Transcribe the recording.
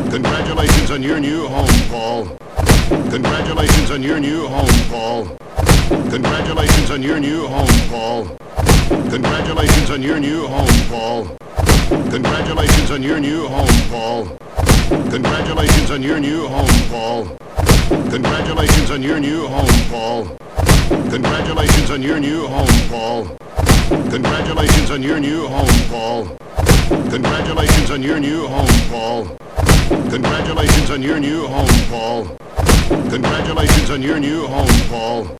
Congratulations on your new home, Paul. Congratulations on your new home, Paul. Congratulations on your new home, Paul. Congratulations on your new home, Paul. Congratulations on your new home, Paul. Congratulations on your new home, Paul. Congratulations on your new home, Paul. Congratulations on your new home, Paul. Congratulations on your new home, Paul. Congratulations on your new home, Paul. Congratulations on your new home, Paul. Congratulations on your new home, Paul.